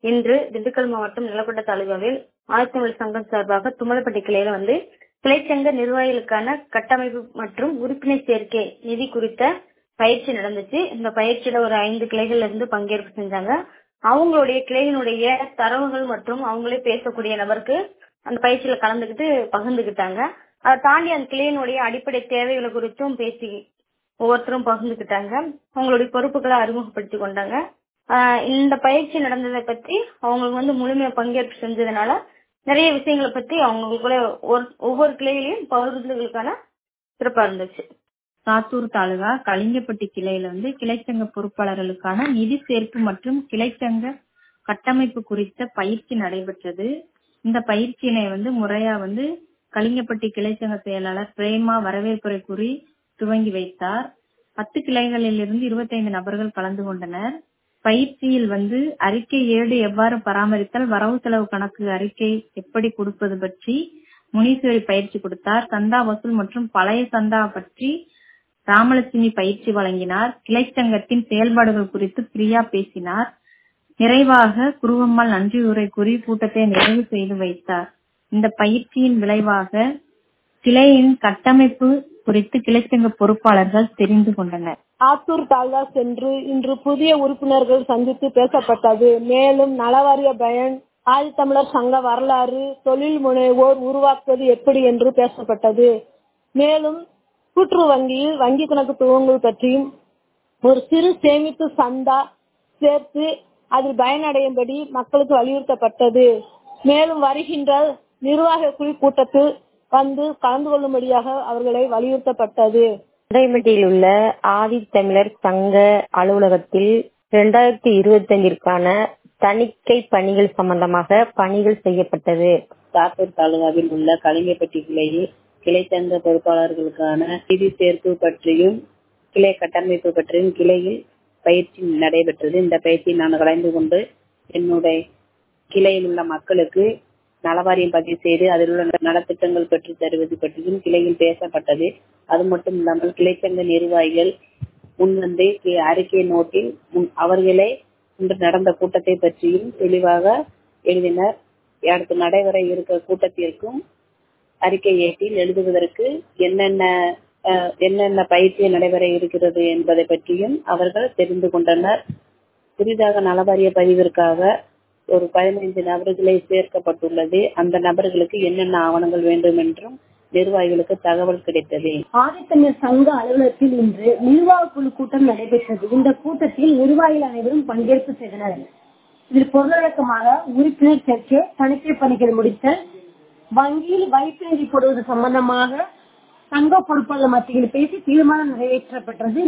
இன்று திண்டுக்கல் மாவட்டம் நிலக்கோட்டை தாலுகாவில் ஆதித்தமிழர் சங்கம் சார்பாக தும்மலப்பட்டி கிளையில கிளைச்சங்க நிர்வாகிகளுக்கான கட்டமைப்பு மற்றும் உறுப்பினர் சேர்க்கை நிதி குறித்த பயிற்சி நடந்துச்சு. இந்த பயிற்சியில ஒரு 5 கிளைகள்ல இருந்து பங்கேற்பு செஞ்சாங்க. அவங்களுடைய கிளையினுடைய தரவுகள் மற்றும் அவங்களே பேசக்கூடிய நபருக்கு அந்த பயிற்சியில கலந்துகிட்டு பகிர்ந்துகிட்டாங்க. அதை தாண்டி அந்த கிளையினுடைய அடிப்படை தேவைகளை குறித்தும் பேசி ஒவ்வொருத்தரும் பகிர்ந்துகிட்டாங்க. அவங்களுடைய பொறுப்புகளை அறிமுகப்படுத்தி கொண்டாங்க. இந்த பயிற்சி நடந்ததை பற்றி அவங்களுக்கு முழுமையா பங்கேற்பு செஞ்சதுனால நிறைய விஷயங்களை பத்தி அவங்களுக்குள்ள ஒவ்வொரு கிளையிலையும் பகிர்ந்துகளுக்கான சிறப்பா இருந்துச்சு. சாத்தூர் தாலுகா கலிங்கப்பட்டி கிளையில கிளைச்சங்க பொறுப்பாளர்களுக்கான நிதி சேர்ப்பு மற்றும் கிளைச்சங்க கட்டமைப்பு குறித்த பயிற்சி நடைபெற்றது. இந்த பயிற்சியினை முறையா கலிங்கப்பட்டி கிளைச்சங்க செயலாளர் பிரேமா வரவேற்புரை கூறி துவங்கி வைத்தார். 10 கிளைகளில் இருந்து 25 நபர்கள் கலந்து கொண்டனர். பயிற்சியில் அறிக்கை ஏடு எவ்வாறு பராமரித்தல், வரவு செலவு கணக்கு அறிக்கை எப்படி கொடுப்பது பற்றி முனீஸ்வரி பயிற்சி கொடுத்தார். சந்தா வசூல் மற்றும் பழைய சந்தா பற்றி ராமலட்சுமி பயிற்சி வழங்கினார். கிளைச்சங்கத்தின் செயல்பாடுகள் குறித்து பிரியா பேசினார். நிறைவாக குருவம்மாள் நன்றி உரை கூறி கூட்டத்தை நிறைவு செய்து வைத்தார். இந்த பயிற்சியின் விளைவாக கிளையின் கட்டமைப்பு குறித்து கிளைச்சங்க பொறுப்பாளர்கள் தெரிந்து கொண்டனர். ஆத்தூர் தாலுகா சென்று இன்று புதிய உறுப்பினர்கள் சந்தித்து பேசப்பட்டது. மேலும் நலவாரிய பயன், ஆதித்தமிழர் சங்க வரலாறு, தொழில் முனைவோர் உருவாக்குவது எப்படி என்று பேசப்பட்டது. மேலும் கூட்டுறவு வங்கியில் வங்கி கணக்கு துவங்குவது பற்றியும் ஒரு சிறு சேமிப்பு சந்தா சேர்த்து அதில் பயனடையும்படி மக்களுக்கு வலியுறுத்தப்பட்டது. மேலும் வருகின்ற நிர்வாக குழு கூட்டத்தில் கலந்து கொள்ளும்படியாக அவர்களை வலியுறுத்தப்பட்டது. உடைமட்டியில் உள்ள ஆதித்தமிழர் சங்க அலுவலகத்தில் 2025ற்கான தணிக்கை பணிகள் சம்பந்தமாக பணிகள் செய்யப்பட்டது. சாத்தூர் தாலுகாவில் உள்ள கலிங்கப்பட்டி கிளையில் கிளைச்சங்க பொறுப்பாளர்களுக்கான நிதி சேர்ப்பு பற்றியும் கிளை கட்டமைப்பு பற்றியும் கிளையில் பயிற்சி நடைபெற்றது. இந்த பயிற்சியை நான் கலந்து கொண்டு என்னுடைய கிளையில் உள்ள மக்களுக்கு நலவாரியம் பதிவு செய்து அதில் உள்ள நலத்திட்டங்கள் பெற்று தருவது பற்றியும் கிளையில் பேசப்பட்டது. அது மட்டும் இல்லாமல் கிளைச்சங்க நிர்வாகிகள் முன்வந்து அறிக்கை நோட்டில் அவர்களே இன்று நடந்த கூட்டத்தை பற்றியும் தெளிவாக எழுதினர். அடுத்து நடைபெற இருக்கிற கூட்டத்திற்கும் அறிக்கை ஏட்டில் எழுதுவதற்கு என்னென்ன பயிற்சி நடைபெற இருக்கிறது என்பதை பற்றியும் அவர்கள் தெரிந்து கொண்டனர். புதிதாக நலவாரிய பதிவிற்காக ஒரு 15 நபர்களை சேர்க்கப்பட்டுள்ளது. அந்த நபர்களுக்கு என்னென்ன ஆவணங்கள் வேண்டும் என்றும் நிர்வாகிகளுக்கு தகவல் கிடைத்தது. ஆதித்தமிழர் சங்க அலுவலகத்தில் இன்று நிர்வாக குழு கூட்டம் நடைபெற்றது. இந்த கூட்டத்தில் நிர்வாகிகள் அனைவரும் பங்கேற்பு செய்தனர். இதில் பொருளடக்கமாக உறுப்பினர் சேர்க்கை, தணிக்கை பணிகள் முடித்தல், வங்கியில் வைப்பு நிதி போடுவது சம்பந்தமாக சங்க பொறுப்பாளர் மத்தியில் பேசி தீர்மானம் நிறைவேற்றப்பட்டது.